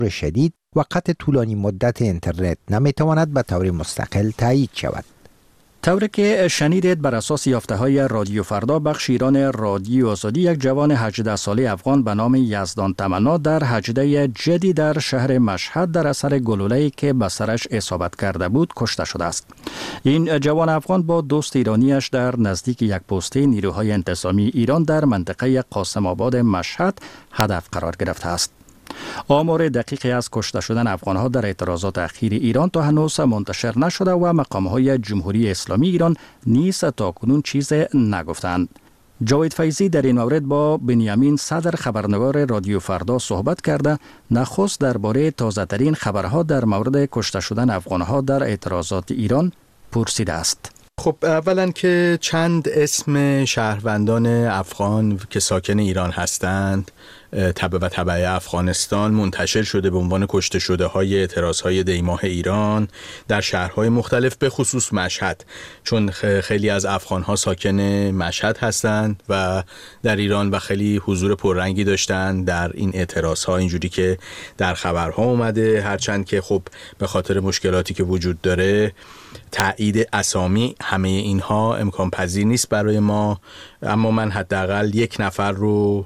شدید و قطع طولانی مدت اینترنت نمیتواند به طور مستقل تایید شود. طوری که شنیدید، بر اساس یافته‌های رادیو فردا، بخش ایران رادیو آزادی یک جوان 18 ساله افغان به نام یزدان تمنا در حجره جدی در شهر مشهد در اثر گلوله‌ای که به سرش اصابت کرده بود کشته شده است. این جوان افغان با دوست ایرانیش در نزدیک یک پسته نیروهای انتظامی ایران در منطقه قاسم آباد مشهد هدف قرار گرفته است. آمار دقیقی از کشته شدن افغان‌ها در اعتراضات اخیر ایران تا هنوز منتشر نشده و مقام‌های جمهوری اسلامی ایران نیز تاکنون چیز نگفتند. جاوید فیضی در این مورد با بنیامین صدر خبرنگار رادیو فردا صحبت کرده نخست درباره تازه‌ترین خبرها در مورد کشته شدن افغان‌ها در اعتراضات ایران پرسیده است. خب اولا که چند اسم شهروندان افغان که ساکن ایران هستند تبع افغانستان منتشر شده به عنوان کشته شده های اعتراض های دیماه ایران در شهرهای مختلف، به خصوص مشهد، چون خیلی از افغان ها ساکن مشهد هستند و در ایران و خیلی حضور پررنگی داشتن در این اعتراض ها، اینجوری که در خبرها اومده. هرچند که خب به خاطر مشکلاتی که وجود داره تایید اسامی همه اینها امکان پذیر نیست برای ما، اما من حداقل یک نفر رو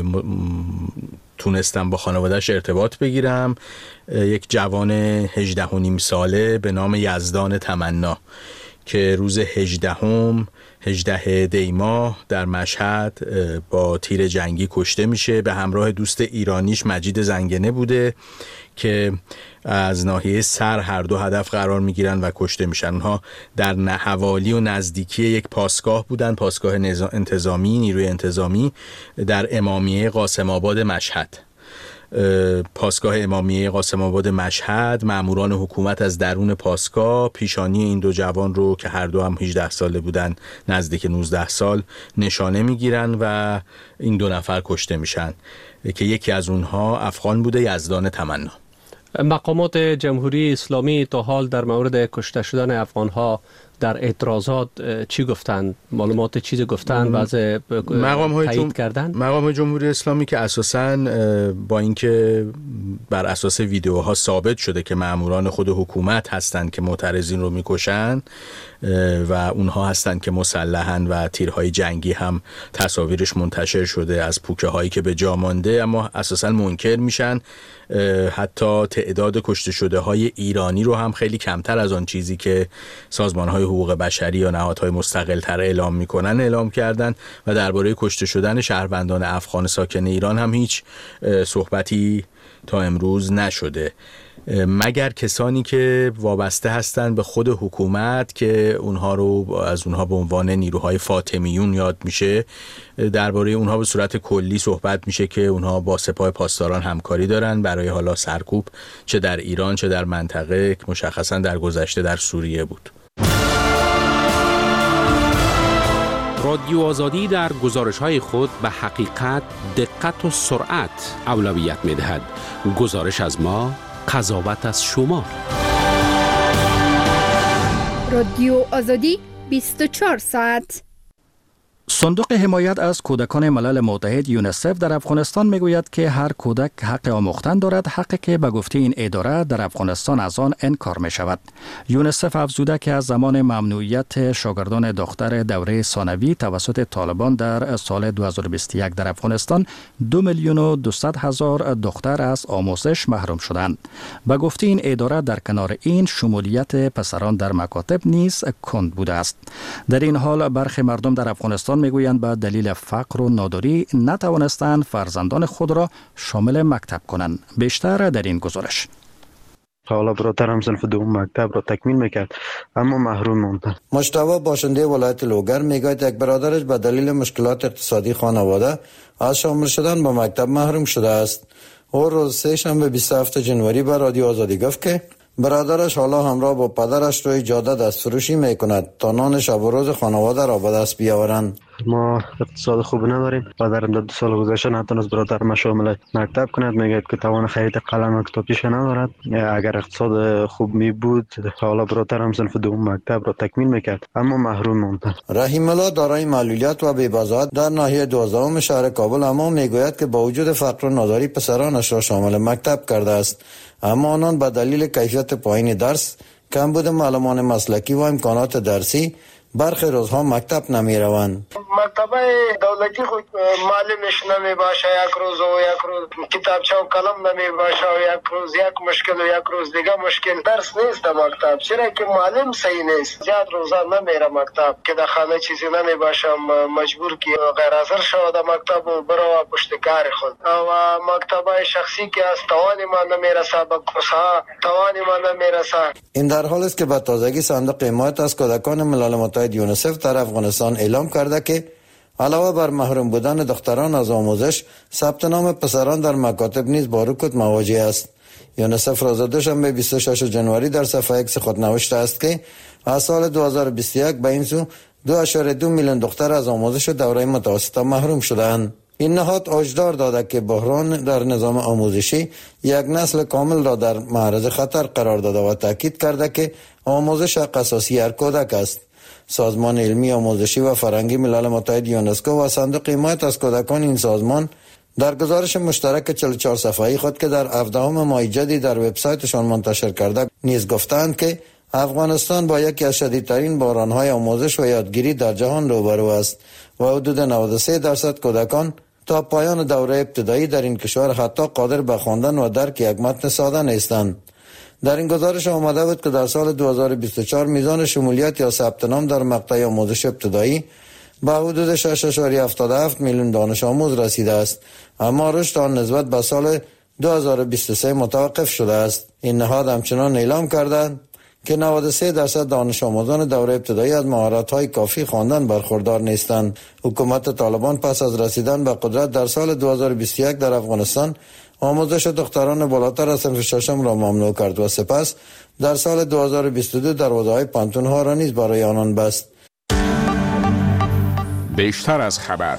تونستم با خانواده‌اش ارتباط بگیرم، یک جوان 18.5 ساله به نام یزدان تمنا که روز 18 دی ماه در مشهد با تیر جنگی کشته میشه. به همراه دوست ایرانیش مجید زنگنه بوده که از ناحیه سر هر دو هدف قرار میگیرن و کشته میشن. اونها در حوالی و نزدیکی یک پاسگاه بودن، پاسگاه انتظامی، نیروی انتظامی در امامیه قاسم آباد مشهد. پاسگاه امامیه قاسم آباد مشهد، ماموران حکومت از درون پاسگاه پیشانی این دو جوان رو که هر دو هم 18 ساله بودن، نزدیک 19 سال، نشانه میگیرن و این دو نفر کشته میشن که یکی از اونها افغان بوده، یزدان تمنا. مقامات جمهوری اسلامی تا حال در مورد کشته شدن افغان‌ها در اعتراضات چی گفتند؟ معلومات چیزی گفتند؟ بعض تایید کردن؟ مقام جمهوری اسلامی که اساساً با اینکه بر اساس ویدیوها ثابت شده که ماموران خود حکومت هستند که معترضین رو میکشن و اونها هستند که مسلحن و تیرهای جنگی هم تصاویرش منتشر شده از پوکه هایی که به جا مانده، اما اساساً منکر میشن. حتی تعداد کشته شده های ایرانی رو هم خیلی کمتر از آن چیزی که سازمان های حقوق بشری یا نهادهای مستقل تر اعلام میکنن اعلام کردن و درباره کشته شدن شهروندان افغان ساکن ایران هم هیچ صحبتی تا امروز نشده، مگر کسانی که وابسته هستند به خود حکومت که اونها رو از اونها به عنوان نیروهای فاطمیون یاد میشه. درباره اونها به صورت کلی صحبت میشه که اونها با سپاه پاسداران همکاری دارن برای حالا سرکوب، چه در ایران چه در منطقه، مشخصا در گذشته در سوریه بود. رادیو آزادی در گزارش‌های خود به حقیقت، دقت و سرعت اولویت می‌دهد. گزارش از ما، قضاوت از شما. رادیو آزادی 24 ساعت. صندوق حمایت از کودکان ملل متحد یونیسف در افغانستان میگوید که هر کودک حق آموختن دارد، حقی که به گفته این اداره در افغانستان از آن انکار می شود. یونیسف افزوده که از زمان ممنوعیت شاگردان دختر دوره ثانوی توسط طالبان در سال 2021 در افغانستان 2,200,000 دختر از آموزش محروم شدند. به گفته این اداره در کنار این شمولیت پسران در مکاتب نیز کند بوده است. در این حال برخی مردم در افغانستان میگویند به دلیل فقر و ناداری نتوانستند فرزندان خود را شامل مکتب کنند. بیشتر در این گزارش. حالا برادرم صنف دوم مکتب را تکمیل میکرد اما محروم موند. مجتبی باشنده ولایت لوگر میگوید یک برادرش به دلیل مشکلات اقتصادی خانواده از شامل شدن به مکتب محروم شده است. او روز سه‌شنبه 27 جنوری به رادیو آزادی گفت که برادرش حالا همراه با پدرش روی جاده دستفروشی میکند تا نان شب و روز خانواده را به دست بیاورند. ما اقتصاد خوب نداریم و در 2 سال گذشته نتونست برادر ما شامل مکتب کند. میگه که توان خرید قلم و کتابچه ندارد. اگر اقتصاد خوب می بود حالا برادرم صنف دوم مکتب را تکمیل میکرد، اما محروم ماند. رحیم الله دارای معلولیت و بی‌بضاعت در ناحیه 12 شهر کابل اما میگوید که با وجود فقر و ناداری پسرانش را شامل مکتب کرده است، اما آنان به دلیل کیفیت پایین درس، کمبود معلمان مسلکی و امکانات درسی برخی روزها مکتب نمی روند. مکتبای دولتی خود معلمش نمی باشه، یک روز و یک روز کتابچه و قلم نمی باشه و یک روز یک مشکل و یک روز دیگه مشکل. درس نیست در مکتب، چرا که معلم صحیح نیست. زیاد روزا نمیره مکتب که در خانه چیزی نمی باشه، مجبور که غیر حاضر شود در مکتب و برو پشت کار خود. و مکتبای شخصی که از توانی ما نمیرسه، به کورس‌ها توانی ما نمیرسه. این در حال است که به تازگی صندوق حمایت از کودکان ملل متحد یونیسف در افغانستان اعلام کرده که علاوه بر محروم بودن دختران از آموزش، ثبت نام پسران در مکاتب نیز با رکود مواجه است. یونیسف روز دوشنبه 26 جنوری در صفحه ایکس خود نوشته است که از سال 2021 به این سو 2.2 میلیون دختر از آموزش دوره متوسطه محروم شدند. این نهاد هشدار داده که بحران در نظام آموزشی یک نسل کامل را در معرض خطر قرار داده و تاکید کرده که آموزش حق اساسی هر کودک است. سازمان علمی آموزشی و فرهنگی ملل متحد یونسکو و صندوق حمایت از کودکان این سازمان در گزارش مشترک 44 صفحه‌ای خود که در 17 ماه جدی در وبسایتشان منتشر کرده نیز گفتند که افغانستان با یکی از شدیدترین بحران‌های آموزش و یادگیری در جهان روبرو است و حدود 93% کودکان تا پایان دوره ابتدایی در این کشور حتی قادر به خواندن و درک یک متن ساده نیستند. در این گزارش آمده بود که در سال 2024 میزان شمولیت یا ثبت نام در مقطع آموزش ابتدایی به حدود 6.77 میلیون دانش آموز رسیده است، اما رشد آن نسبت به سال 2023 متوقف شده است. این نهاد همچنان اعلام کردند که 93% دانش آموزان دوره ابتدایی از مهارت‌های کافی خواندن برخوردار نیستند. حکومت طالبان پس از رسیدن به قدرت در سال 2021 در افغانستان آموزش دختران بالاتر از صنف ششم را ممنوع کرد و سپس در سال 2022 دروازه‌های پانتون‌ها را نیز برای آنان بست. بیشتر از خبر.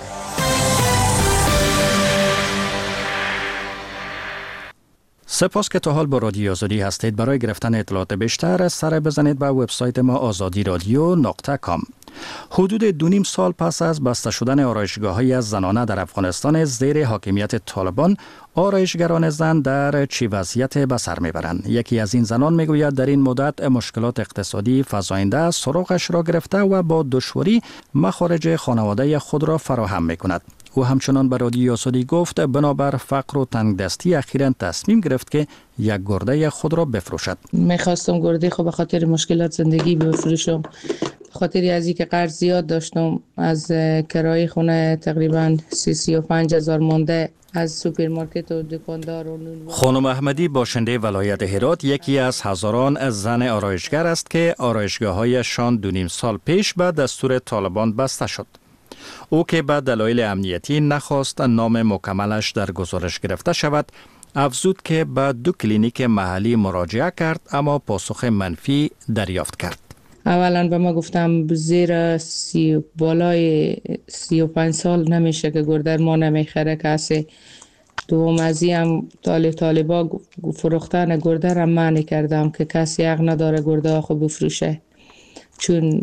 سپاس که تا حال با رادیو آزادی هستید. برای گرفتن اطلاعات بیشتر سر بزنید به وبسایت ما azadiradyo.com. حدود 2.5 سال پس از بسته شدن آرایشگاه‌های زنانه در افغانستان زیر حاکمیت طالبان، آرایشگران زن در چه وضعیت به سر میبرند؟ یکی از این زنان میگوید در این مدت مشکلات اقتصادی فزاینده سراغش را گرفته و با دشواری مخارج خانواده خود را فراهم میکند. او همچنان به رادیو آزادی گفت بنابر فقر و تنگدستی اخیراً تصمیم گرفت که یک گرده خود را بفروشد. میخواستم گرده خود به خاطر مشکلات زندگی بفروشم، به خاطر از اینکه قرض زیاد داشتم، از کرایه خونه تقریبا 35 هزار مانده، از سوپرمارکت و دکاندار و نون. خانم احمدی باشنده ولایت هرات یکی از هزاران زن آرایشگر است که آرایشگاه‌هایشان 2.5 سال پیش به دستور طالبان بسته شد. او که به دلایل امنیتی نخواست نام مکملش در گزارش گرفته شود، افزود که به 2 کلینیک محلی مراجعه کرد اما پاسخ منفی دریافت کرد. اولا به ما گفتم زیر بالای 35 سال نمیشه که گرده ما نمیخره کسی. دوم از هم طالبا فروختن گرده را منع کردم که کسی حق نداره گرده خود بفروشه، چون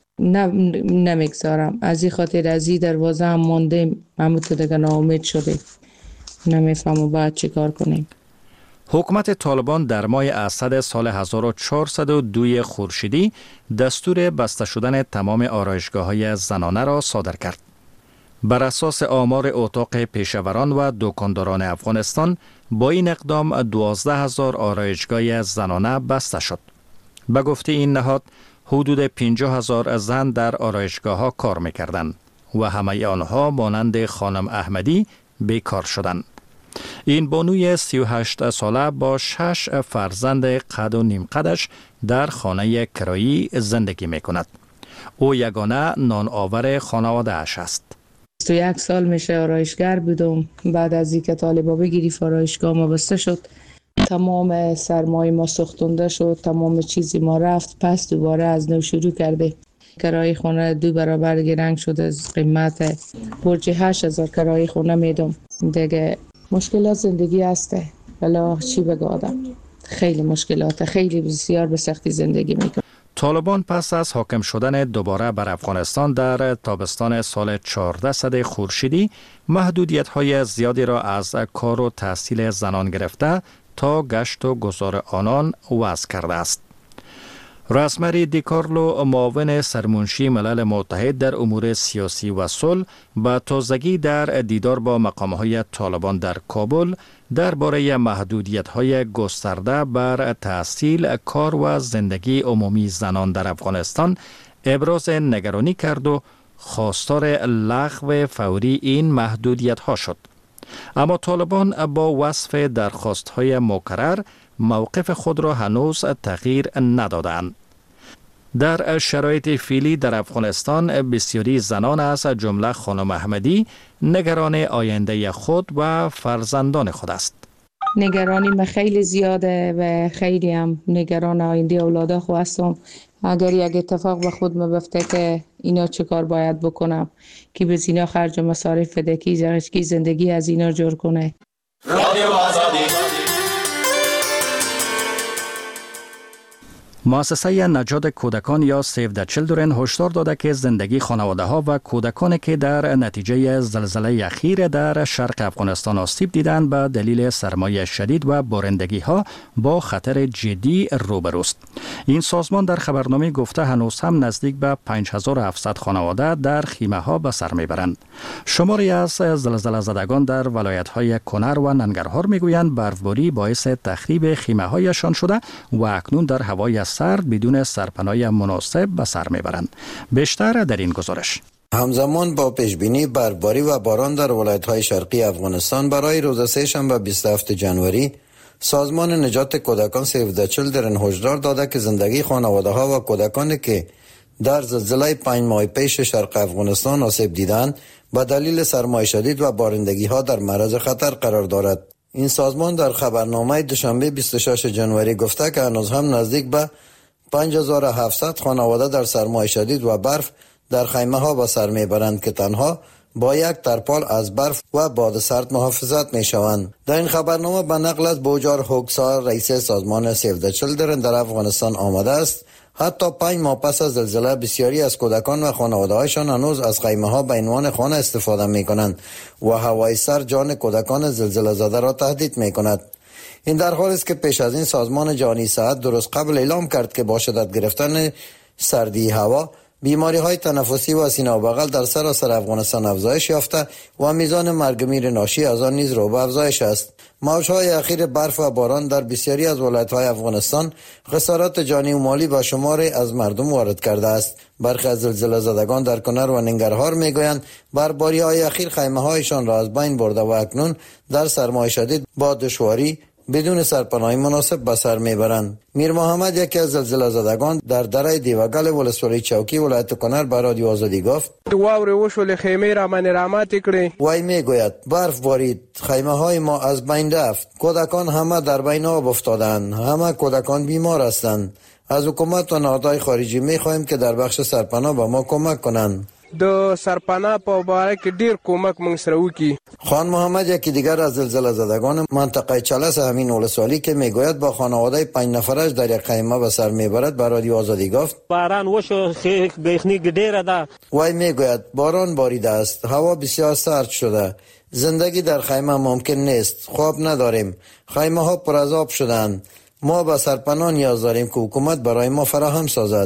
نمیگذارم. از این خاطر از این دروازه هم ماندیم، همون تو دیگه ناامید شدیم، نمیفهمم باید چی کار کنیم. حکومت طالبان در ماه اسد سال 1402 خورشیدی دستور بسته شدن تمام آرایشگاه‌های زنانه را صادر کرد. بر اساس آمار اتاق پیشوران و دکانداران افغانستان با این اقدام 12,000 آرایشگاه زنانه بسته شد. به گفته این نهاد حدود 50,000 زن در آرایشگاه‌ها کار می‌کردند و همه آنها مانند خانم احمدی بیکار شدند. این بانوی 38 ساله با 6 فرزند قد و نیم قدش در خانه کرایی زندگی می‌کند. او یگانه نان آور خانواده اش است. 21 سال میشه آرایشگر بودم. بعد از اینکه طالبا بگیری آرایشگاه ما بسته شد، تمام سرمایه ما سوختونده شد، تمام چیزی ما رفت، پس دوباره از نو شروع کرده. کرایه خونه 2 برابر گرنگ شده از قیمت. برج 8000 کرایه خونه میدم. دیگه مشکلات زندگی هسته. حالا چی بگم آدم؟ خیلی مشکلات، خیلی بسیار به سختی زندگی میکنه. طالبان پس از حاکم شدن دوباره بر افغانستان در تابستان سال 1400 خورشیدی محدودیت‌های زیادی را از کار و تحصیل زنان گرفته تا گشت و گذار آنان وضع کرده است. راسمری دیکارلو، معاون سرمنشی ملل متحد در امور سیاسی و صلح، به تازگی در دیدار با مقام‌های طالبان در کابل درباره محدودیت‌های گسترده بر تحصیل، کار و زندگی عمومی زنان در افغانستان ابراز نگرانی کرد و خواستار لغو فوری این محدودیت‌ها شد. اما طالبان با وصف درخواست‌های مکرر موقف خود را هنوز تغییر ندادند. در شرایط فعلی در افغانستان بسیاری زنان از جمله خانم احمدی نگران آینده خود و فرزندان خود است. نگرانی من خیلی زیاده و خیلی هم نگران آینده اولادا خود هستم. اگر یک اتفاق به خود بیفته که اینا چه کار باید بکنم که به اینا خرج مصارف بده که زندگی از اینا جور کنه. رادیو آزادی. مؤسسه نجات کودکان یا سیو د چیلدرن هشدار داده که زندگی خانواده ها و کودکانی که در نتیجه زلزله اخیر در شرق افغانستان آسیب دیدند به دلیل سرمایه شدید و بارندگی ها با خطر جدی روبروست. این سازمان در خبرنامه گفته هنوز هم نزدیک به 5700 خانواده در خیمه ها به سر میبرند. شماری از زلزله زدگان در ولایت های کنر و ننگرهار میگویند برفباری باعث تخریب خیمه هایشان شده و اکنون در هوای سرد بدون سرپناه مناسب به سر میبرند. بیشتر در این گزارش. همزمان با پیشبینی برفباری و باران در ولایت‌های شرقی افغانستان برای روز سه‌شنبه 27 جنوری سازمان نجات کودکان سیو د چیلدرن هشدار داده که زندگی خانواده‌ها و کودکانی که در زلزله 5 ماه پیش شرق افغانستان آسیب دیدند به دلیل سرمایه شدید و بارندگی‌ها در معرض خطر قرار دارد. این سازمان در خبرنامه دوشنبه 26 جنوری گفته که هنوز هم نزدیک به 5700 خانواده در سرمایه شدید و برف در خیمه ها به سر میبرند که تنها با یک ترپال از برف و باد سرد محافظت می شوند. در این خبرنامه به نقل از بوجار هوکسار رئیس سازمان سیو د چیلدرن در افغانستان آمده است حتی 5 ماه پس از زلزله بسیاری از کودکان و خانواده هایشان هنوز از خیمه ها به عنوان خانه استفاده می کنند و هوای سرد جان کودکان زلزله زده را تهدید می کند. این در حالی است که پیش از این سازمان جهانی صحت درست قبل اعلام کرد که با شدت گرفتن سردی هوا بیماری های تنفسی و سینه و بغل در سراسر افغانستان افزایش یافته و میزان مرگ میر ناشی از آن نیز رو به افزایش است. موج‌های اخیر برف و باران در بسیاری از ولایت‌های افغانستان خسارات جانی و مالی به شمار از مردم وارد کرده است. برخی از زلزله زدگان در کنر و ننگرهار میگویند برفباری‌های اخیر خیمه‌هایشان را از بین برده و اکنون در سرمایه شدید با دشواری بدون سرپناه مناسب به سر میبرند. میر محمد یکی از زلزله زدگان در دره دیوگل ولسوالی چوکی ولایت کنر به رادیو آزادی گفت واورې وشولې خیمه را باندې راماتې کړې. وای میگوید برف بارید، خیمه های ما از بین رفت، کودکان همه در بین آب افتادند، همه کودکان بیمار هستند. از حکومت و نهادهای خارجی میخواهیم که در بخش سرپناه به ما کمک کنند. د سرپناه په باره کې ډیر کومک موږ سره وکړي. خان محمد یکی دیگر از زلزله زدگان منطقه چلس همین ولسوالی که میگوید با خانواده 5 نفرش در یک خیمه به سر میبرد به رادیو آزادی گفت باران وشو بیخنی ډیره ده. وای میگوید باران باریده است، هوا بسیار سرد شده، زندگی در خیمه ممکن نیست، خواب نداریم، خیمه ها پر از آب شدند، ما به سرپناه نیاز داریم که حکومت برای ما فراهم سازد.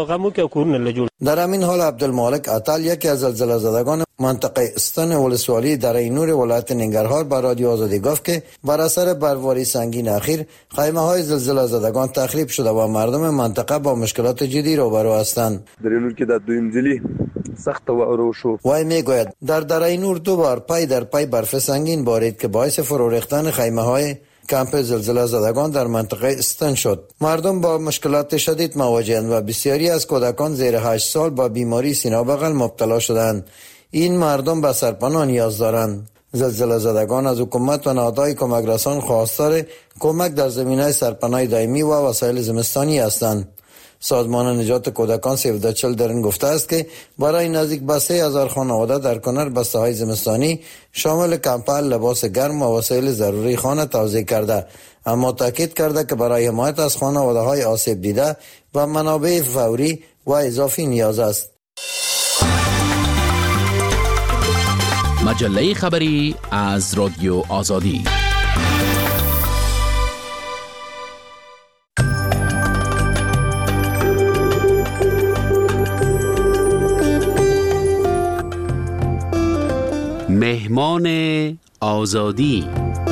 در همین حال عبدالمالک عطل یکی از زلزله زدگان منطقه استان ولسوالی در نور ولایت ننگرهار به رادیو آزادی گفت که بر اثر برفباری سنگین اخیر خیمه های زلزله زدگان تخریب شده و مردم منطقه با مشکلات جدی روبرو هستند. در نور که در دویم ځلی سخت و شو. وای میگوید در دره نور 2 بار پای در پای برف سنگین بارید که باعث فرو ریختن خیمه های کمپ زلزله زدگان در منطقه استان شد. مردم با مشکلات شدید مواجهند و بسیاری از کودکان زیر 8 سال با بیماری سینه و بغل مبتلا شدند. این مردم به سرپناه نیاز دارند. زلزله زدگان از حکومت و نهادهای کمک رسان خواستار کمک در زمینه سرپناه دائمی و وسایل زمستانی هستند. سازمان نجات کودکان 1340 در این گفته است که برای نزدیک به 3000 خانواده در کنر بسته‌های زمستانی شامل کمپل، لباس گرم و وسایل ضروری خانه توزیع کرده، اما تاکید کرده که برای حمایت از خانواده‌های آسیب دیده و منابع فوری و اضافی نیاز است. مجله خبری از رادیو آزادی. مهمان آزادی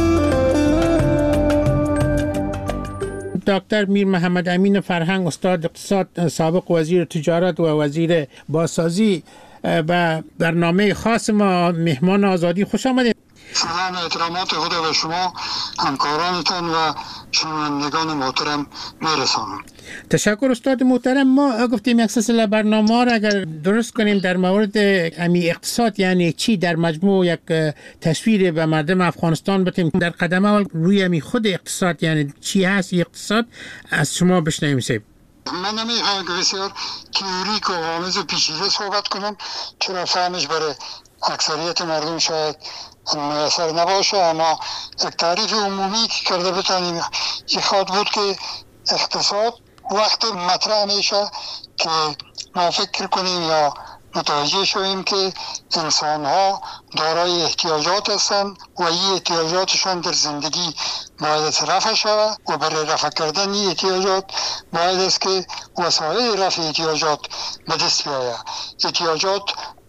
دکتر میر محمد امین فرهنگ، استاد اقتصاد، سابق وزیر تجارت و وزیر بازسازی، و برنامه خاص ما مهمان آزادی خوش آمدید. سلام و احترامات خود به شما، همکارانتان و شنوندگان محترم میرسانم. تشکر استاد محترم. ما گفتیم یک سلسله برنامه را اگر درست کنیم در مورد اقتصاد یعنی چی، در مجموع یک تصویر به مردم افغانستان بدیم. در قدم اول روی خود اقتصاد یعنی چی هست اقتصاد از شما بشنویم. سیب من نمیخواهم که بسیار تئوریک و آمیز و پیچیده صحبت کنم، چرا فهمش برای اکثریت مردم شاید میسر نباشه، اما یک تعریف عمومی که کرده بتانیم یک خواد بود که اقتصاد وقت مطرح میشه که ما فکر کنیم یا متوجه شویم که انسان ها دارای احتیاجات هستند و این احتیاجاتشان در زندگی باید رفع شود و برای رفع کردن این احتیاجات باید است که وسایل رفع احتیاجات به دست بیاید. احتیاجات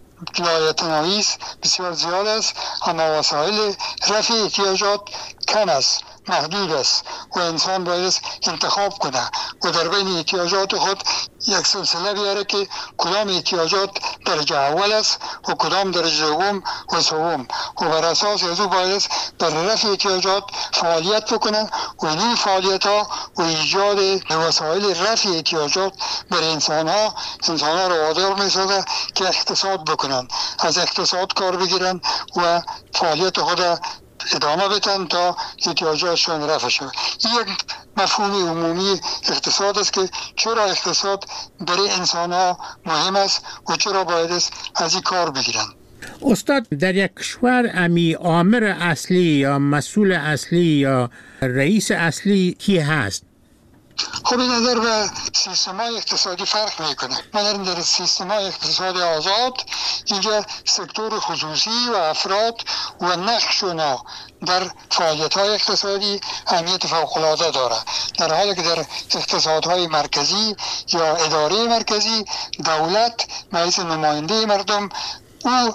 لایتناهی است، بسیار زیاد است، اما وسایل رفع احتیاجات کم است، محدود است و انسان باید انتخاب کنه و در بین احتیاجات خود یک سلسله بیاره که کدام احتیاجات درجه اول است و کدام درجه دوم و سوم و بر اساس از او باید در رفع احتیاجات فعالیت بکنه و این فعالیت ها و ایجاد وسایل رفع احتیاجات برای انسان ها رو وادار میسازه که اقتصاد بکنن، از اقتصاد کار بگیرن و فعالیت خود ادامه بدن تا احتیاجاتشون رفع شود. این یک مفهوم عمومی اقتصاد است که چرا اقتصاد برای انسان ها مهم است و چرا باید از این کار بگیرن. استاد، در یک کشور آمر اصلی یا مسئول اصلی یا رئیس اصلی کی هست؟ خب این نظر به سیستم‌های اقتصادی فرق میکنه. ما در سیستم‌های اقتصادی آزاد اینجا سکتور خصوصی و افراد و نقش اونا در فعالیت‌های اقتصادی اهمیت فوق‌العاده داره، در حالی که در اقتصادهای مرکزی یا اداره مرکزی دولت مثل نماینده مردم او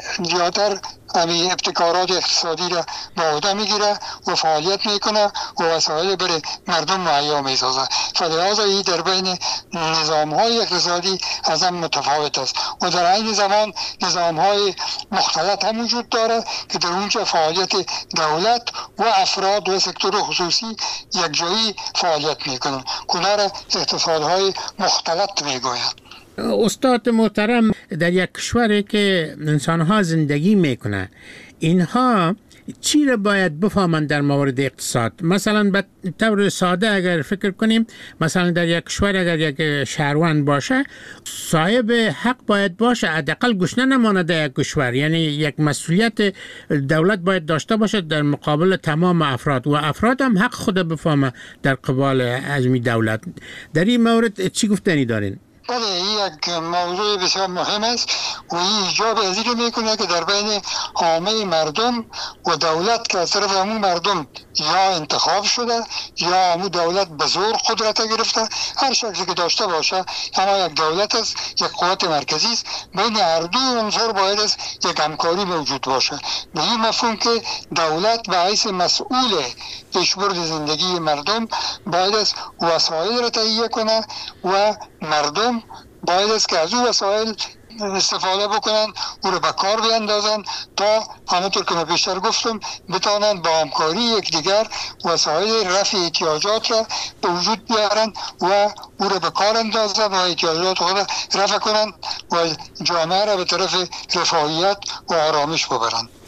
زیادتر ابتکارات اقتصادی را به عهده میگیره و فعالیت میکنه و وسایل برای مردم مهیا میسازه. فلذا این در بین نظام‌های اقتصادی از هم متفاوت است و در این زمان نظام‌های مختلط هم وجود داره که در اونجا فعالیت دولت و افراد و سکتور خصوصی یک جایی فعالیت میکنن. کنار اقتصادهای مختلط میگویند. استاد محترم، در یک کشوری که انسان‌ها زندگی میکنن، اینها چی را باید بفهمند در مورد اقتصاد؟ مثلا به طور ساده اگر فکر کنیم، مثلا در یک کشور اگر یک شهروند باشه، صاحب حق باید باشه، حداقل گشنه نمانه در یک کشور، یعنی یک مسئولیت دولت باید داشته باشه در مقابل تمام افراد و افراد هم حق خود بفهمه در قبال ازمی دولت. در این مورد چی گفتنی دارین؟ بله، این یک موضوع بسیار مهم است و این ایجاب از این میکنه که در بین عامه مردم و دولت که از طرف همون مردم یا انتخاب شده یا همون دولت به زور قدرت گرفته، هر شکلی که داشته باشه، اما یک دولت است، یک قوت مرکزی است، بین هر دو عنصر باید است یک همکاری موجود باشه. به این مفهوم که دولت به حیث مسئول پیشبرد زندگی مردم باید است وسایل را تهیه کنه و مردم باید است که از او وسایل استفاده بکنن، او رو به کار بیندازن تا همونطور که من بیشتر گفتم بتانند با همکاری یکدیگر وسایل رفع احتیاجات را به وجود بیارن و او رو به کار اندازن و احتیاجات خود رفع کنن و جامعه را به طرف رفاهیت و آرامش ببرن.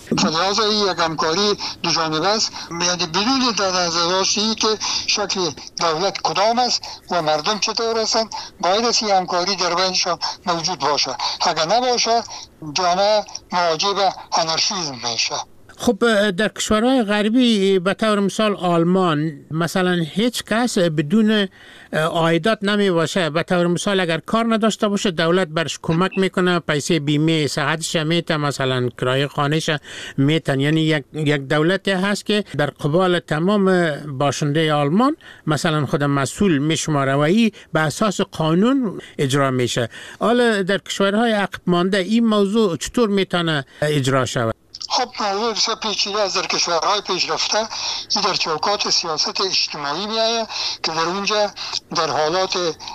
فلذا یک همکاری دو جانبه است، یعنی بدون در نظر داشتی که شکل دولت کدام است و مردم چطور هستند، باید از این همکاری در بینشان موجود باشه. اگر نباشه جامعه مواجه به آنارشیسم میشه. خب در کشورهای غربی به طور مثال آلمان مثلا هیچ کس بدون عایدات نمی باشه. به طور مثال اگر کار نداشته باشه دولت برش کمک میکنه، پیسه بیمه صحتش میته، مثلا کرایه خانهش میتن. یعنی یک دولتی هست که در قبال تمام باشنده آلمان مثلا خود مسئول میشماره و ای به اساس قانون اجرا میشه. حالا در کشورهای عقب مانده این موضوع چطور میتونه اجرا شود؟ خب موضوع بسیار پیچیده است. در کشورهای پیشرفته این در چوکات سیاست اجتماعی میآید که در اونجا در حالات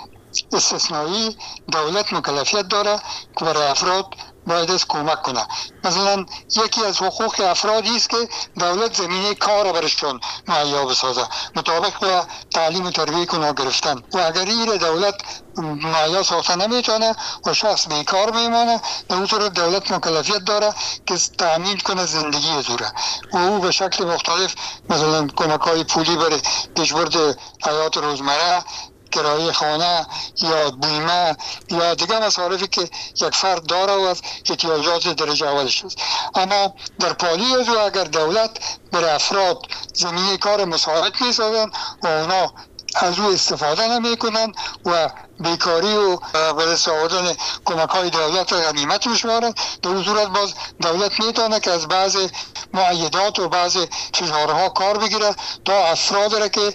استثنایی دولت مکلفیت داره که برای افراد باید از کمک کنه. مثلا یکی از حقوق افرادی است که دولت زمینه کار برشون مهیا بسازه مطابق با تعلیم و تربیت کنه گرفتن، و اگر این دولت مهیا ساخته نمیتونه و شخص بیکار میمانه، در اون صورت دولت مکلفیت داره که تامین کنه زندگی از و او به شکل مختلف مثلا کمک‌های پولی برای پیشبرد حیات روزمره، کرایه خانه یا بیمه یا دیگه مصارفی که یک فرد داره و از احتیاجات درجه اولش است. اما در پالی از او اگر دولت برای افراد زمینه کار مساعد میسازن و اونا از او استفاده نمی کنن و بیکاری و به دست آوردن کمک های دولت را غنیمت میشمارن، در اون صورت باز دولت میتونه که از بعض معایدات و بعض فشارها کار بگیره تا افراد را که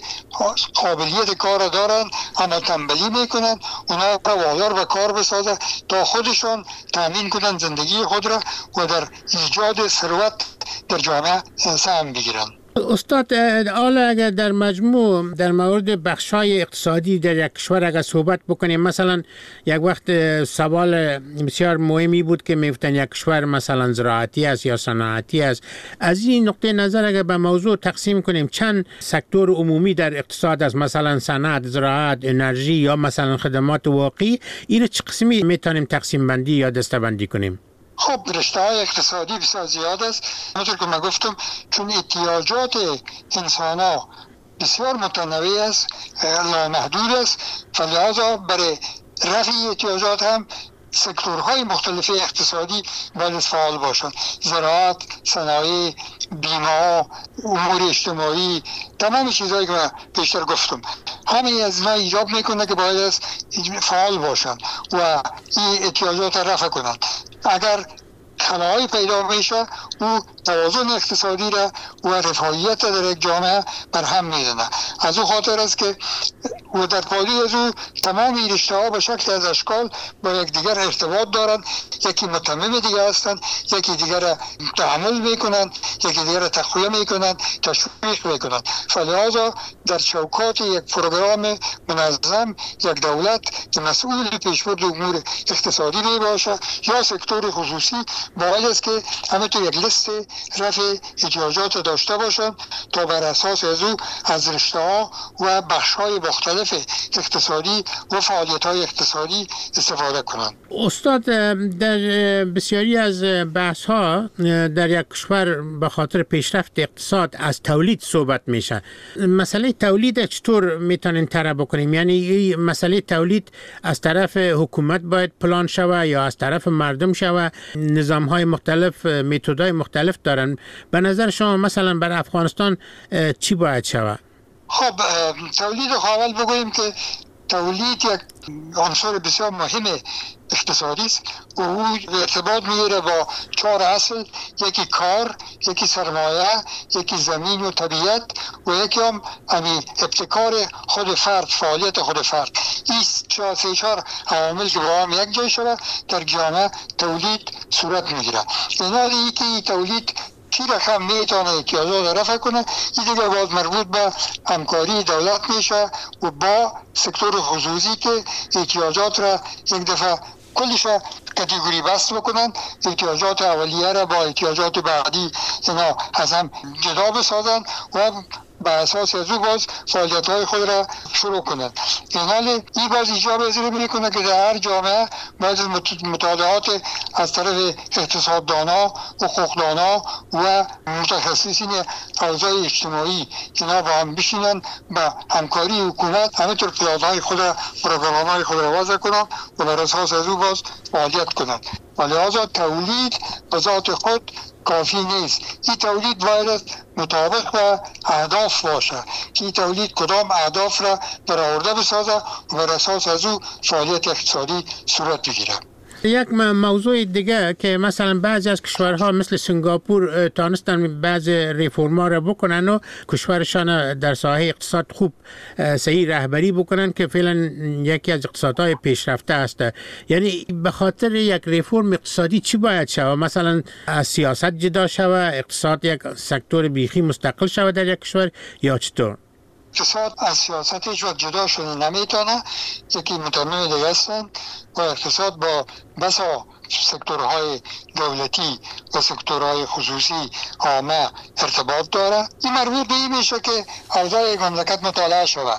قابلیت کار دارن اما تنبلی میکنن اونا را وادار به کار بسازه تا خودشان تامین کنن زندگی خود را و در ایجاد ثروت در جامعه سهم بگیرن. استاد، حالا اگر در مجموع در مورد بخش‌های اقتصادی در یک کشور اگر صحبت بکنیم، مثلا یک وقت سوال بسیار مهمی بود که میگفتن یک کشور مثلا زراعتی است یا صنعتی است. از این نقطه نظر اگر به موضوع تقسیم کنیم چند سکتور عمومی در اقتصاد است، مثلا صنعت، زراعت، انرژی یا مثلا خدمات واقعی، این چه قسمی میتونیم تقسیم بندی یا دسته‌بندی کنیم؟ خب رشته های اقتصادی بسیار زیاد است. همونطور که من گفتم چون احتیاجات انسان ها بسیار متنوع است، نامحدود است، فلذا برای رفع احتیاجات هم سکتورهای مختلف اقتصادی باید فعال باشند. زراعت، صنایع، بیمه، امور اجتماعی، تمام چیزهایی که من پیشتر گفتم همه از اینا ایجاب میکنه که باید فعال باشند و این احتیاجات رفع کنند. اگر خلایی پیدا میشه او توازن اقتصادی را و رفاهیت در یک جامعه بر هم میزنه. از او خاطر است که و در پالی از او تمام این رشته ها به شکل از اشکال با یک دیگر ارتباط دارند، یکی متمم دیگر هستند، یکی دیگر را تحمل میکنند، یکی دیگر را تقویه میکنند، تشویق میکنند. فلذا در چوکات یک پروگرام منظم یک دولت که مسئول پیشبرد امور اقتصادی می باشه یا سکتور خصوصی باید است که همینطور یک لیست رفع احتیاجات داشته باشند تا بر اساس از او از رشته ها و بخش های مختلف اقتصادی و فعالیت های اقتصادی استفاده کنند. استاد، در بسیاری از بحث ها در یک کشور به خاطر پیشرفت اقتصاد از تولید صحبت میشه. مسئله تولید چطور میتونین طرح بکنیم؟ یعنی مسئله تولید از طرف حکومت باید پلان شوه یا از طرف مردم شوه؟ نظام های مختلف، متدهای مختلف دارن. به نظر شما مثلا برای افغانستان چی باید شوه؟ خب تولید اول بگوییم که تولید یک عنصر بسیار مهم اقتصادی است و او ارتباط میگیره با 4 اصل: یکی کار، یکی سرمایه، یکی زمین و طبیعت و یکی هم ابتکار خود فرد، فعالیت خود فرد. این 4 عوامل که با هم یک جای شده در جامعه تولید صورت میگیره. اینا که تولید چی رقم میتونه احتیاجات رفع کنه، این دیگه باز مربوط به همکاری دولت میشه و با سکتور خصوصی که احتیاجات را یک دفعه کلش کاتگوری بست بکنن، احتیاجات اولیه را با احتیاجات بعدی اینا از هم جدا بسازن و به اساس از او باز فعالیت های خود را شروع کنند. این حال این باز ایجاب از این میکنه که در هر جامعه باید مطالعات از طرف اقتصاددانا، حقوقدانا و متخصصین اوضاع اجتماعی اینا با هم بشینن به همکاری حکومت همینطور پیادهای خود را پروگرام‌های خود را وضع کنند و بر اساس از او باز فعالیت کنند. و لحاظا تولید به ذات خود کافی نیست. این تولید باید مطابق به اهداف باشه که این تولید کدام اهداف را برآورده بسازه و بر اساس از او فعالیت اقتصادی صورت بگیره. یک موضوع دیگه که مثلا بعضی از کشورها مثل سنگاپور تانستن بعض ریفورما را بکنن و کشورشان در ساحه اقتصاد خوب صحیح رهبری بکنن که فعلا یکی از اقتصادهای پیشرفته است. یعنی به خاطر یک ریفورم اقتصادی چی باید شود؟ مثلا از سیاست جدا شود، اقتصاد یک سکتور بیخی مستقل شود در یک کشور یا چطور؟ اقتصاد از سیاست هیچ وقت جدا شده نمیتونه. یکی متمم دیگه هستن و اقتصاد با بسا سکتورهای دولتی و سکتورهای خصوصی عامه ارتباط داره. این مربوط به این میشه که اوضاع یک مملکت مطالعه شود.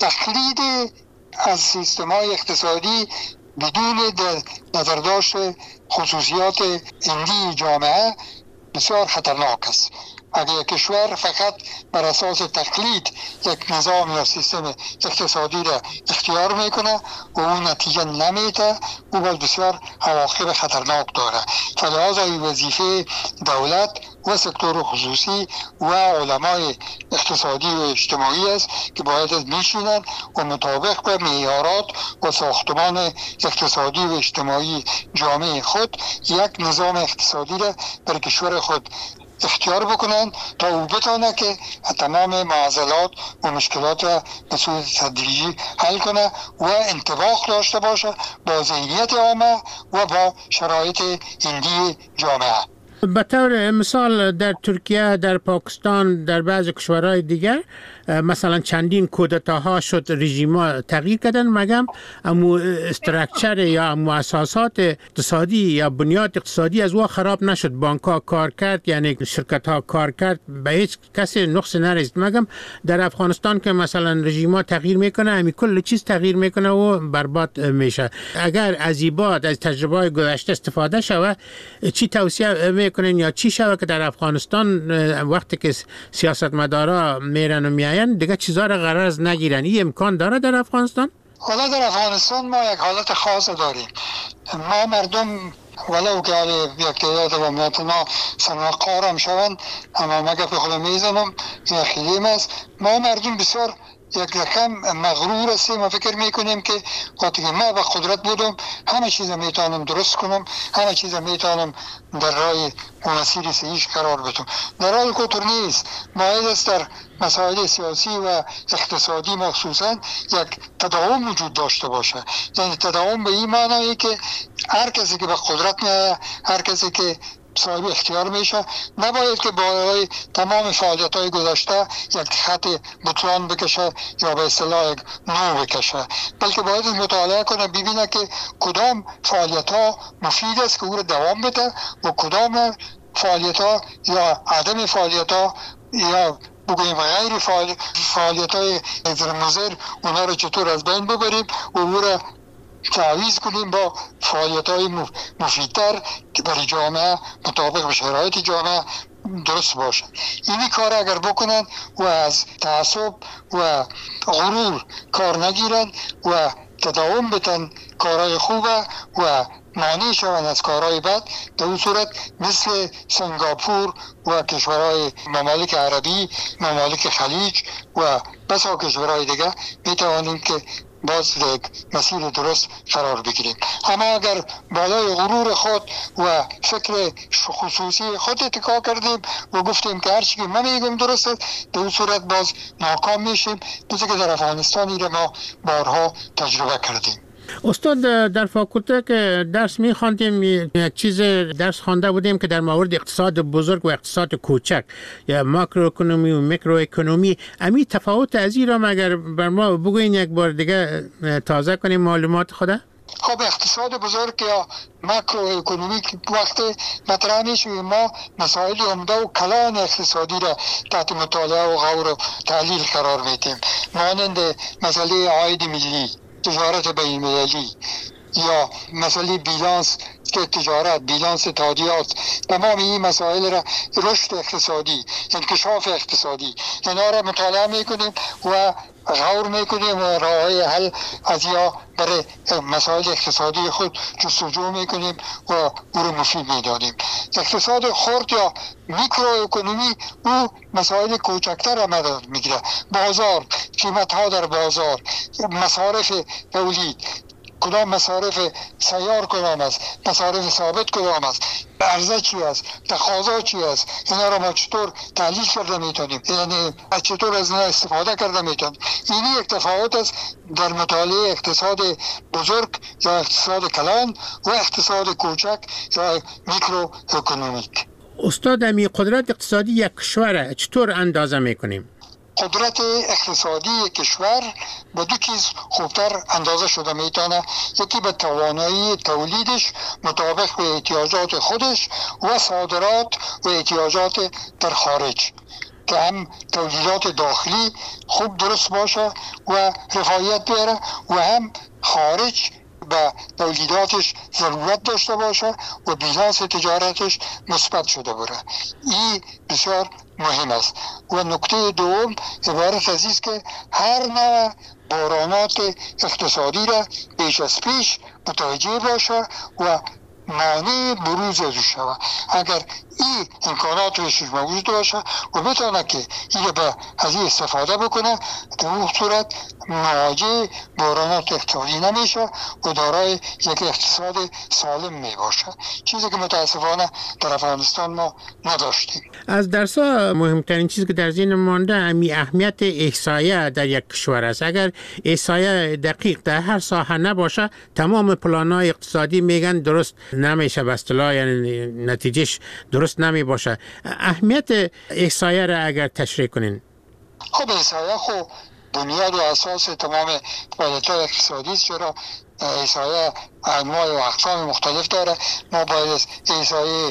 تقلید از سیستم‌های اقتصادی بدون نظرداشت خصوصیات عمده جامعه بسیار خطرناک است. اگر کشور فقط بر اساس تقلید یک نظام یا سیستم اقتصادی را اختیار میکنه و اون نتیجه نمیده، او باز بسیار عواقب خطرناک داره. لذا این وظیفه دولت و سکتور خصوصی و علمای اقتصادی و اجتماعی است که باید میشینن و مطابق به معیارات و ساختمان اقتصادی و اجتماعی جامعه خود یک نظام اقتصادی را بر کشور خود اختیار بکنن تا او بتونه که تمام معضلات و مشکلات را به صورت تدریجی حل کنه و انطباق داشته باشه با ذهنیت عامه و با شرایط عمده جامعه. به طور مثال در ترکیه، در پاکستان، در بعض کشورهای دیگر مثلا چندین کودتاها شد، رژیم‌ها تغییر کردن مگم امو استراکچر یا امو اساسات اقتصادی یا بنیاد اقتصادی از او خراب نشد. بانک‌ها کار کرد، یعنی شرکت‌ها کار کرد، به هیچ کسی نقص نرسید. مگم در افغانستان که مثلا رژیم‌ها تغییر میکنه، همین کل چیز تغییر میکنه و برباد میشه. اگر از ایباد از تجربه‌های گذشته استفاده شود، چی توصیه میکنین یا چی شود که در افغانستان وقتی که سیاستمدارا میرن و میاین دیگه چیزا را غرض نگیرن؟ این امکان داره در افغانستان؟ حالا در افغانستان ما یک حالت خاص داریم. ما مردم ولو که یک تعداد و متنا صنعتکار هم شوند، اما مگه به خود میزنم این خیلیم است. ما مردم بسیار یک رقم مغرور هستیم و فکر میکنیم که وقتی که ما به قدرت بودم همه چیز میتونم درست کنم، همه چیز میتونم در راه مسیر صحیح قرار بدم. در حال که طور نیست. باید است در مسائل سیاسی و اقتصادی مخصوصا یک تداوم وجود داشته باشه. یعنی تداوم به این معنی که هر کسی که به قدرت میاد، هر کسی که صاحب اختیار میشه، نباید که برای تمام فعالیت های گذشته یک خط بطلان بکشه یا به اصطلاح یک نو بکشه، بلکه باید مطالعه کنه ببینه که کدام فعالیت ها مفید است که او را دوام بده و کدام فعالیت ها یا عدم فعالیت ها یا بگوییم غیر فعالیت های مضر اونا را چطور از بین ببریم و او را تعویض کنیم با فعالیت های مفیدتر که برای جامعه مطابق به شرایط جامعه درست باشه. اینی کار اگر بکنن و از تعصب و غرور کار نگیرن و تداوم بتن کارهای خوبه و معنی شوند از کارهای بد، در اون صورت مثل سنگاپور و کشورهای ممالک عربی، ممالک خلیج و بسا کشورهای دیگه میتوانیم که باز یک مسیر درست قرار بگیریم. اما اگر بالای غرور خود و فکر خصوصی خود اتکا کردیم و گفتیم که هرچی که من میگم درست است، در اون صورت باز ناکام میشیم، مثل که در افغانستانی را ما بارها تجربه کردیم. استاد، در فاکولته که درس می‌خواندیم یک چیز درس خوانده بودیم که در مورد اقتصاد بزرگ و اقتصاد کوچک یا ماکرو اکونومی و میکرو اکونومی، امی تفاوت از این را مگر بر ما بگوین یک بار دیگه تازه کنیم معلومات خود؟ خب اقتصاد بزرگ یا ماکرو اکونومیک وقتی مطرح میشه ما مسائل عمده و کلان اقتصادی را تحت مطالعه و غور و تحلیل قرار میدیم، مانند مسئله عاید ملی، تجارت بین المللی یا مسئله بیلانس که تجارت، بیلانس تادیات، تمام این مسائل را رشد اقتصادی، انکشاف اقتصادی اینا را مطالعه میکنیم و غور میکنیم و راههای حل از یا برای مسائل اقتصادی خود جستجو میکنیم و او را مفید میدانیم. اقتصاد خرد یا میکرو اکونومی او مسائل کوچکتر را مدد میگیره، بازار، قیمت ها در بازار، مصارف تولید، کدام مصارف سیار کدام است، مصارف ثابت کدام است، عرضه چی است، تقاضا چی است، اینا را ما چطور تحلیل کرده میتونیم، یعنی چطور از اینا استفاده کرده میتونیم. این یک تفاوت است در مطالعه اقتصاد بزرگ یا اقتصاد کلان و اقتصاد کوچک یا میکرو اکونومیک. استاد امی قدرت اقتصادی یک کشور چطور اندازه میکنیم؟ قدرت اقتصادی کشور با دو چیز خوبتر اندازه شده میتونه، یکی به توانایی تولیدش مطابق به احتیاجات خودش و صادرات و احتیاجات در خارج، که هم تولیدات داخلی خوب درست باشه و رفاهیت بیاره و هم خارج به تولیداتش ضرورت داشته باشه و بیلانس تجارتش مثبت شده بره. این بسیار مهم است. و نکته دوم عبارت از است که هر نوع بحرانات اقتصادی را پیش از پیش متوجه باشه و مانع بروز ازش شود. اگر این امکانات روش موجود باشه و بتونه که این به از این استفاده بکنه، در اون صورت مواجه بحرانات اقتصادی نمیشه و دارای یک اقتصاد سالم می باشه، چیزی که متاسفانه در افغانستان ما نداشتیم. از درسا مهمترین چیزی که در ذهن مانده امی اهمیت احصایه در یک کشور است. اگر احصایه دقیق در هر ساحه نباشه، تمام پلان‌های اقتصادی میگن درست نمیشه، به اصطلاح یعنی نتیجهش درست نمی باشه. اهمیت احصایه را اگر تشریح کنین. خب احصایه خب بنیاد و اساس تمام فعالیت‌های اقتصادی است، چرا احصایه انواع و اقسام مختلف داره. ما باید احصایه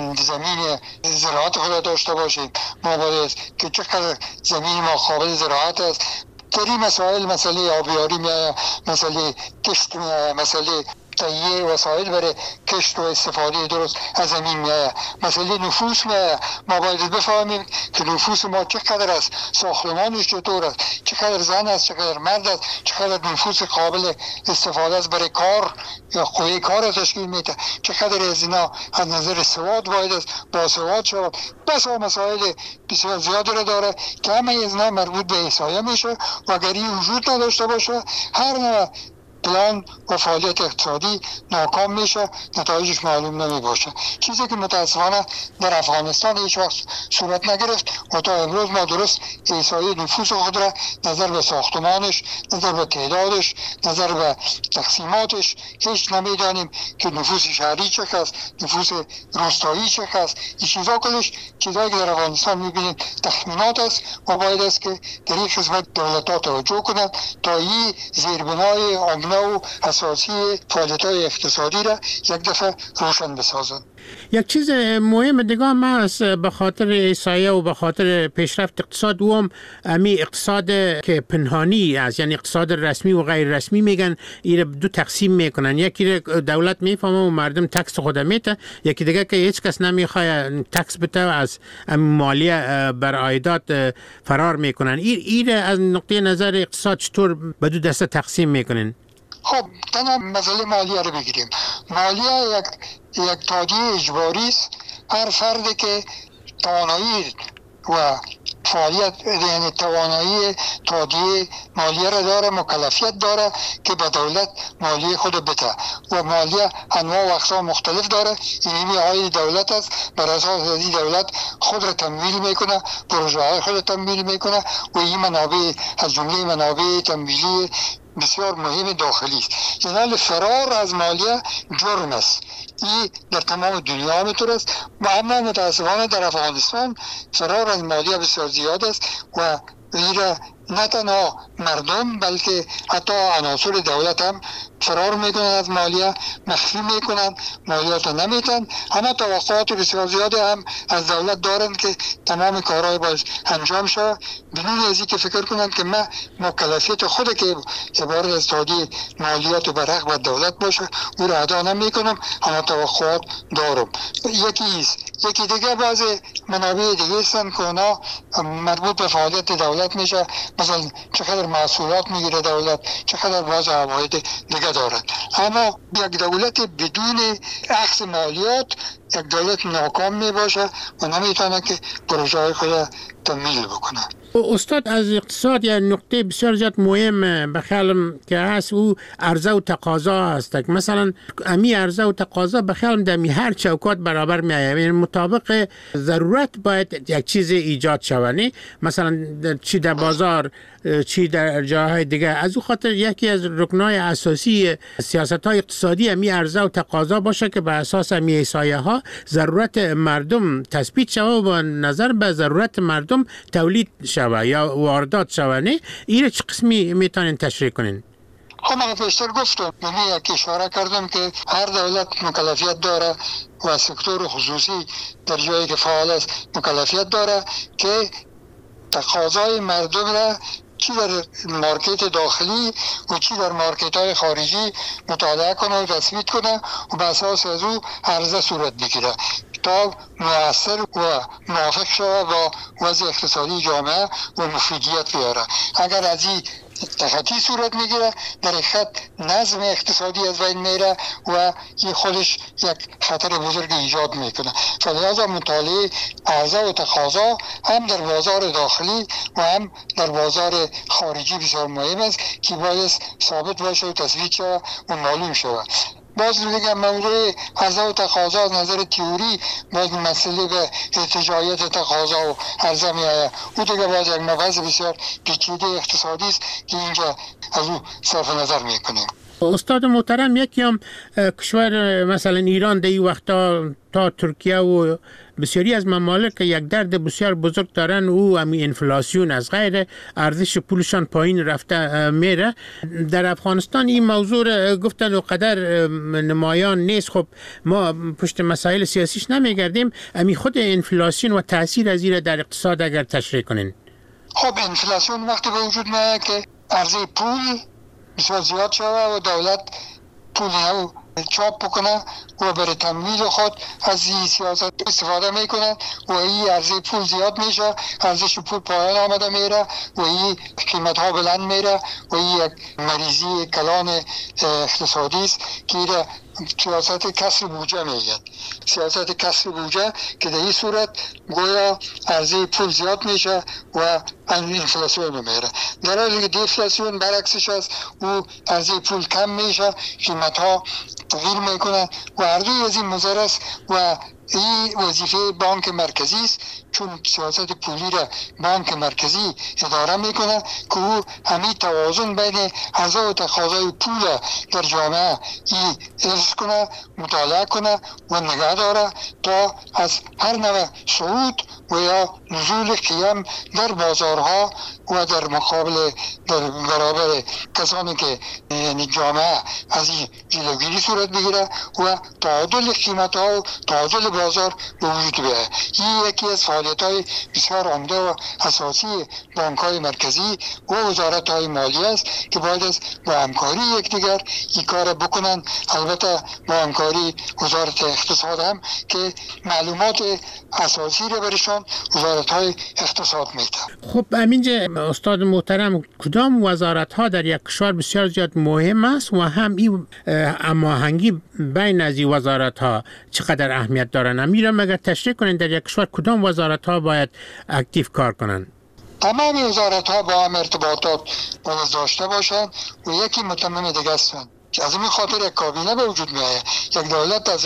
زمین زراعت خود داشته باشیم، ما باید که چقدر زمین ما قابل زراعت است. در این مسائل مسئله آبیاری میآید، مسئله کشت میآید، مسئله تهیه وسایل برای کشت و استفاده درست از زمین میآید، مسئله نفوس میآید. ما باید بفهمیم که نفوس ما چقدر است، ساختمانش چطور است، چقدر زن است، چقدر مرد است، چقدر نفوس قابل استفاده است برای کار یا قوه کار تشکیل میده، چقدر از اینا از نظر سواد باید است با سواد شود. بس مسائل بسیار زیادی را داره که همه از اینا مربوط به احصایه میشه و اگر این وجود نداشته باشه هر نوع پلان و فعالیت اقتصادی ناکام میشه، نتایجش معلوم نمی باشه، چیزی که متاسفانه در افغانستان هیچ وقت صورت نگرفت و تا امروز ما درست احصایه نفوس خود را نظر به ساختمانش، نظر به تعدادش، نظر به تقسیماتش هیچ نمیدانیم که نفوس شهری چه است، نفوس روستایی چه است. این چیزا کلش چیزایی که در افغانستان میبینیم تخمینات است و باید است که در این قسمت دولت‌ها توجه کنند تا این زیربنای عامه و اساسی فعالیت‌های اقتصادی را یک دفعه روشن بسازند. یک چیز مهم دیگه هم هست به خاطر احصایه و به خاطر پیشرفت اقتصاد و هم امی اقتصاد که پنهانی است، یعنی اقتصاد رسمی و غیر رسمی میگن. این دو تقسیم میکنن، یکی دولت میفهمه و مردم تکس خود میته، یکی دیگه که هیچ کس نمیخواد تکس بده و از مالیه بر عایدات فرار میکنن. این از نقطه نظر اقتصاد چطور به دو دسته تقسیم میکنن؟ خب تنها مسئله مالیه رو بگیریم. مالیه یک تادیه اجباری است. هر فردی که توانایی و فعالیت یعنی توانایی تادیه مالیه را داره، مکلفیت داره که به دولت مالیه خود بده و مالیه انواع و اقسام مختلف داره. این عاید دولت است، بر اساس این دولت خود را تمویل میکنه، پروژه های خود را تمویل میکنه و این منابع از جمله منابع تمویلی بسیار مهم داخلی است. یعنی فرار از مالیه جرم است. این در تمام دنیا همینطور است و اما متاسفانه در افغانستان فرار از مالیه بسیار زیاد است و این را نه تنها مردم بلکه حتی عناصر دولت هم فرار میکنن از مالیه، مخفی میکنن، مالیات رو نمیتن. اما توقعات بسیار زیادی هم از دولت دارن که تمام کارهای باید انجام شود بدون از اینکه فکر کنن که ما مکلفیت خود که عبارت از تادی مالیات و برق و دولت باشه او را ادا نمیکنم، اما توقعات دارم. یکی دیگه بعضی منابع دیگه هستن که اونا مربوط به فعالیت دولت میشه، مثلا چقدر محصولات میگیره دولت، چقدر باز عواید دیگه دارد. اما یک دولت بدون اخذ مالیات یک دولت ناکام میباشه و نمیتونه که پروژه های خود تکمیل بکنه. استاد، از اقتصاد یا نقطه بسیار زیاد مهم بخیالم که هست او عرضه و تقاضا هست. مثلا امی عرضه و تقاضا بخیالم در هر چوکات برابر می آید، یعنی مطابق ضرورت باید یک چیز ایجاد شود، مثلا چی در بازار چی در جاهای دیگه. از او خاطر یکی از رکنهای اساسی سیاست‌های اقتصادی امی عرضه و تقاضا باشه که بر اساس امی احصایه ها ضرورت مردم تثبیت شود و با نظر به ضرورت مردم تولید شود یا واردات شود. نه این چه قسمی میتونین تشریح کنین؟ خب من پیشتر گفتم، یعنی یک اشاره کردم که هر دولت مکلفیت داره و سکتور خصوصی در جایی که فعال است مکلفیت داره که تقاضای مردم را چی در مارکت داخلی و چی در مارکت های خارجی مطالعه کنه و تثبیت کنه و به اساس از او عرضه صورت بگیره تا مؤثر و موافق شود با وضع اقتصادی جامعه و مفیدیت بیاره. اگر از این تخطی صورت میگیره در حقیقت نظم اقتصادی از بین میره و این خودش یک خطر بزرگ ایجاد میکنه. فلذا مطالعه عرضه و تقاضا هم در بازار داخلی و هم در بازار خارجی بسیار مهم است که باید ثابت باشه و تثبیت شود و معلوم شود. باز دیگه موضوع عرضه و تقاضا از نظر تئوری باز مسئله به ارتجاعیت تقاضا و عرضه می آید. او دیگه باز یک مبحث بسیار پیچیده اقتصادی است که اینجا از او صرف نظر می کنیم. استاد محترم، یکی هم کشور مثلا ایران در این وقتا تا ترکیه و بسیاری از ممالک یک درد بسیار بزرگ دارن، او همی انفلاسیون از غیر ارزش پولشان پایین رفته میره. در افغانستان این موضوع گفتن و قدر نمایان نیست. خب ما پشت مسائل سیاسیش نمیگردیم، همی خود انفلاسیون و تاثیر از این در اقتصاد اگر تشریح کنین. خب انفلاسیون وقتی به وجود میاد که عرضه پول بسیار زیاد شده و دولت پول نو چاپ بکنه و برای تمویل خود از این سیاست استفاده میکنن و این عرضه پول زیاد میشه، ارزش پول پایین آمده میره و این قیمت ها بلند میره و این یک مریضی کلان اقتصادی است که سیاست کسر بودجه میگن. سیاست کسر بودجه که در این صورت گویا عرضه پول زیاد میشه و انفلاسیون میره، در حالی که دیفلاسیون برعکسش است، او عرضه پول کم میشه، قیمت ها تغییر میکنه و هر دوی از این مضر است و این وظیفه بانک مرکزی است، چون سیاست پولی را بانک مرکزی اداره میکنه که او همین توازن بین عرضه و تقاضای پول در جامعه این حفظ کنه، مطالعه کنه و نگه داره تا از هر نوع صعود و یا نزول قیم در بازارها و در مقابل در برابر کسانی که یعنی جامعه از این جلوگیری صورت بگیره و تعادل قیمت ها و تعادل بازار به وجود بیاید. این یکی از فعالیت‌های بسیار عمده و اساسی بانک‌های مرکزی و وزارت‌های مالی است که باید از با همکاری یکدیگر این کار بکنن. البته با همکاری وزارت اقتصاد هم که معلومات اساسی را برشان وزارت‌های اقتصاد میده. خب همینجا استاد محترم، کدام وزارت‌ها در یک کشور بسیار زیاد مهم است و هم این هماهنگی بین از این وزارت‌ها چقدر اهمیت دارن؟ امیرم اگر تشریح کنین در یک کشور کدام وزارت‌ها باید اکتیو کار کنن؟ تمام وزارت‌ها با هم ارتباطات باید داشته باشند و یکی متمم دیگه هستند که از این خاطر یک کابینه به وجود میاد. یک دولت از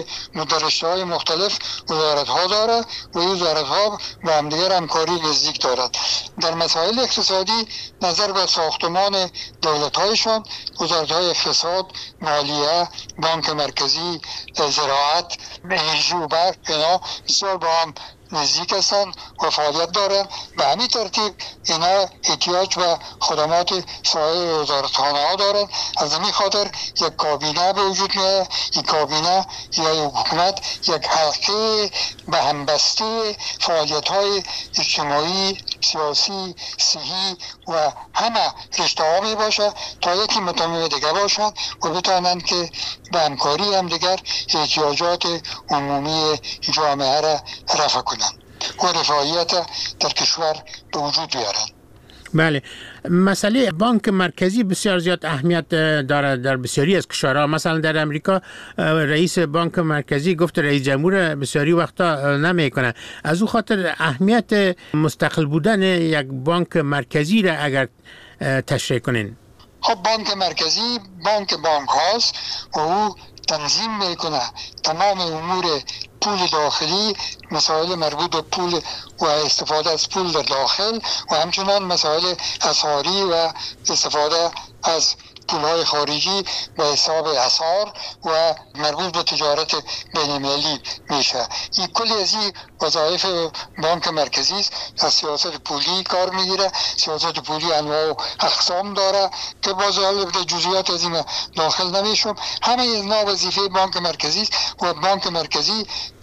رشته‌های مختلف وزارت‌ها داره و این وزارت‌ها با همدیگر همکاری نزدیک دارد. در مسائل اقتصادی نظر به ساختمان دولت‌هایشان وزارت‌های اقتصاد، مالیه، بانک مرکزی، زراعت، انرژی و برق اینا بسیار با هم نزدیک هستند و فعالیت دارند. به همین ترتیب اینا احتیاج به خدمات سایر وزارتخانه ها دارند. از همین خاطر یک کابینه به وجود میاد. این کابینه یا یک حکومت یک حلقه به همبسته فعالیت های اجتماعی، سیاسی، صحی و همه رشته ها می باشه تا یکی متمم دیگر باشند و بتوانند که به همکاری هم دیگر احتیاجات عمومی جامعه را رفع کنند و رفاهیت در کشور به وجود بیارند. بله، مسئله بانک مرکزی بسیار زیاد اهمیت دارد در بسیاری از کشورها. مثلا در امریکا رئیس بانک مرکزی گفت رئیس جمهور بسیاری وقتا نمیکنه. از او خاطر اهمیت مستقل بودن یک بانک مرکزی را اگر تشریح کنین. خب بانک مرکزی بانک هاست و او تنظیم میکنه تمام امور پول داخلی، مسائل مربوط به پول و استفاده از پول در داخل و همچنان مسائل اسعاری و استفاده از پولهای خارجی و حساب اسعار و مربوط به تجارت بین‌المللی میشه. این کلی از این وظایف بانک مرکزی است. از سیاست پولی کار میگیره. سیاست پولی انواع و اقسام داره که باز البته جزئیات از این داخل نمیشم. همه اینا وظیفه بانک مرکزی است و بانک مرکزی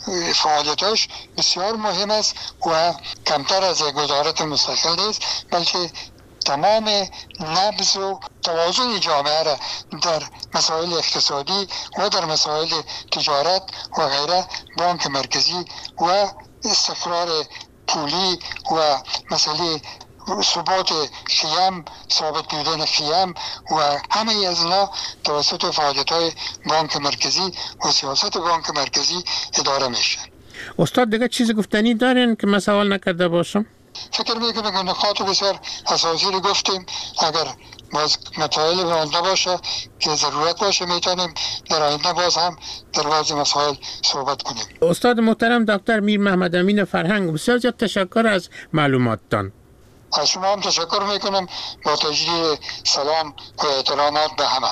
فعالیتاش بسیار مهم است و کمتر از یک وزارت مستقل نیست، بلکه تمام نبض و توازن جامعه را در مسائل اقتصادی و در مسائل تجارت و غیره بانک مرکزی و استقرار پولی و مسئله ثبات خیام، ثابت بودن خیام و همه از اینا توسط فعالیت‌های بانک مرکزی و سیاست بانک مرکزی اداره میشه. استاد دیگه چیز گفتنی دارین که من سوال نکرده باشم؟ فکر میکنم که نکات بسیار اساسی رو گفتیم. اگر باز مسائل مانده باشه که ضرورت باشه میتونیم در آینده باز هم در بعضی مسائل صحبت کنیم. استاد محترم دکتر میر محمد امین فرهنگ، بسیار زیاد تشکر از معلوماتتان. از شما هم تشکر میکنم. با تجدید سلام و احترامات به همه.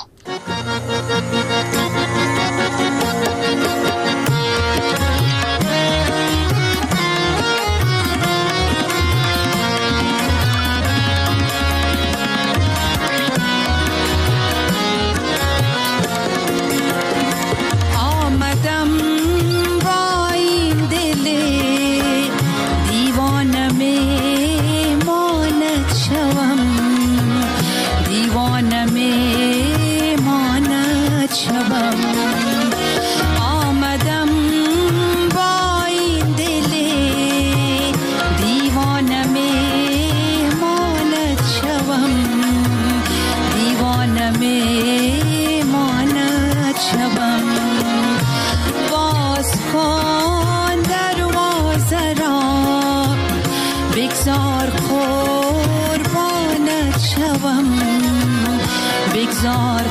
بگذار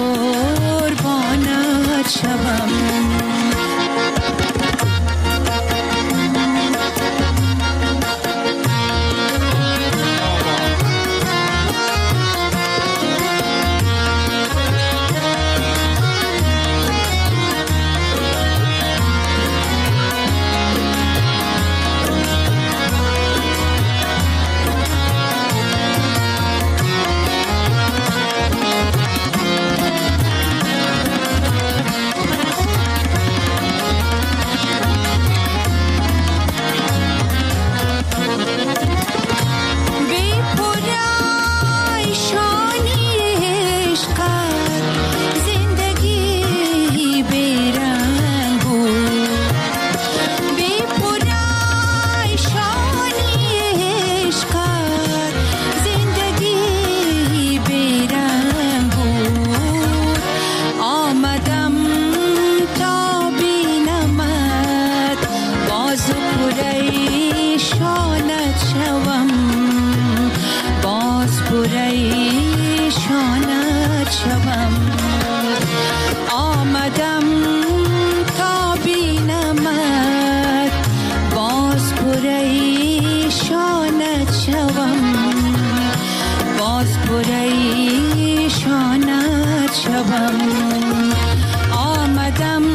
قربانت شوم. پریشانت شوم. آمدم